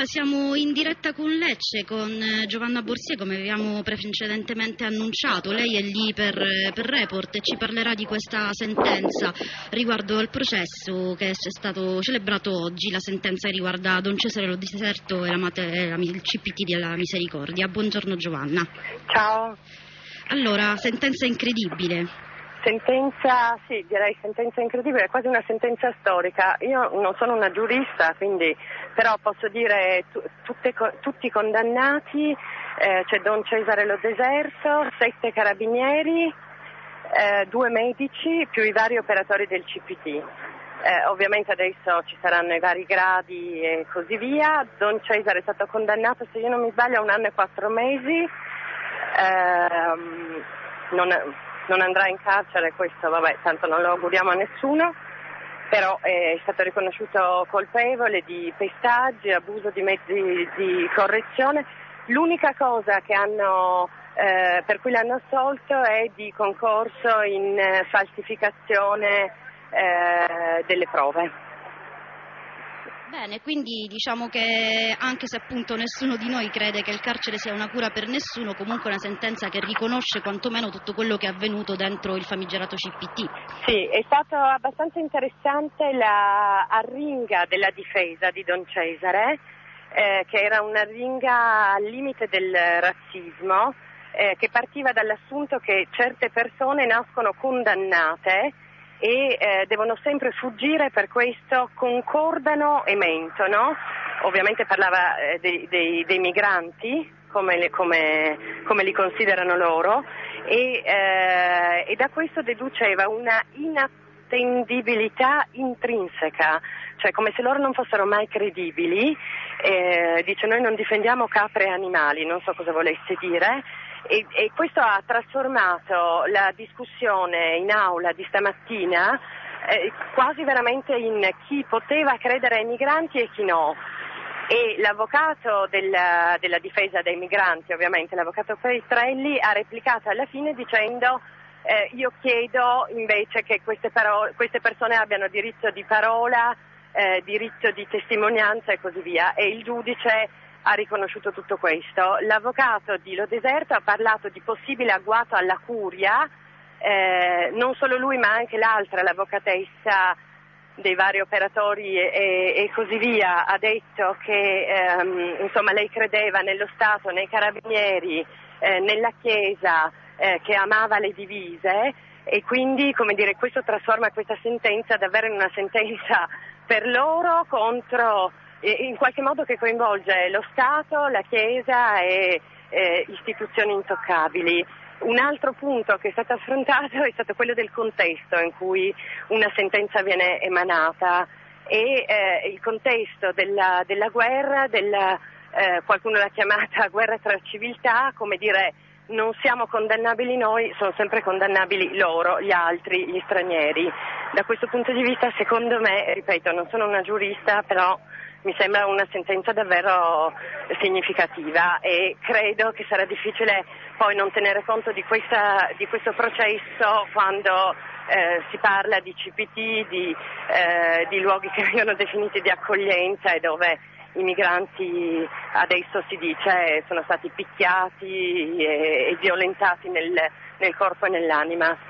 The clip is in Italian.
siamo in diretta con Lecce, con Giovanna Borsie, come avevamo precedentemente annunciato. Lei è lì per Report e ci parlerà di questa sentenza riguardo al processo che è stato celebrato oggi, la sentenza che riguarda Don Cesare Lo Deserto e il CPT della Misericordia. Buongiorno Giovanna. Ciao. Allora, sentenza incredibile. Sentenza, sì, direi sentenza incredibile, è quasi una sentenza storica. Io non sono una giurista, quindi però posso dire tutti condannati, c'è Don Cesare Lo Deserto, 7 carabinieri, 2 medici più i vari operatori del CPT. Ovviamente adesso ci saranno i vari gradi e così via. Don Cesare è stato condannato, se io non mi sbaglio, a 1 anno e 4 mesi. Non andrà in carcere, questo vabbè, tanto non lo auguriamo a nessuno, però è stato riconosciuto colpevole di pestaggio, abuso di mezzi di correzione. L'unica cosa che per cui l'hanno assolto è di concorso in falsificazione delle prove. Bene, quindi diciamo che anche se appunto nessuno di noi crede che il carcere sia una cura per nessuno, comunque è una sentenza che riconosce quantomeno tutto quello che è avvenuto dentro il famigerato CPT. Sì, è stato abbastanza interessante la arringa della difesa di Don Cesare, che era un'arringa al limite del razzismo, che partiva dall'assunto che certe persone nascono condannate e devono sempre fuggire, per questo concordano e mentono. Ovviamente parlava dei migranti, come li considerano loro, e da questo deduceva una inattendibilità intrinseca, cioè come se loro non fossero mai credibili. Dice: noi non difendiamo capre e animali, non so cosa volesse dire. E questo ha trasformato la discussione in aula di stamattina quasi veramente in chi poteva credere ai migranti e chi no. E l'avvocato della difesa dei migranti, ovviamente l'avvocato Petrelli, ha replicato alla fine dicendo: io chiedo invece che queste persone abbiano diritto di parola, diritto di testimonianza e così via. E il giudice ha riconosciuto tutto questo. L'avvocato di Lo Deserto ha parlato di possibile agguato alla curia, non solo lui ma anche l'avvocatessa dei vari operatori e così via, ha detto che insomma lei credeva nello Stato, nei carabinieri, nella Chiesa, che amava le divise, e quindi, come dire, questo trasforma questa sentenza davvero in una sentenza per loro contro, in qualche modo, che coinvolge lo Stato, la Chiesa e istituzioni intoccabili. Un altro punto che è stato affrontato è stato quello del contesto in cui una sentenza viene emanata, e il contesto della guerra, qualcuno l'ha chiamata guerra tra civiltà, come dire: non siamo condannabili noi, sono sempre condannabili loro, gli altri, gli stranieri. Da questo punto di vista, secondo me, ripeto, non sono una giurista, però mi sembra una sentenza davvero significativa, e credo che sarà difficile poi non tenere conto di questo processo quando si parla di CPT, di luoghi che vengono definiti di accoglienza e dove i migranti, adesso si dice, sono stati picchiati e violentati nel corpo e nell'anima.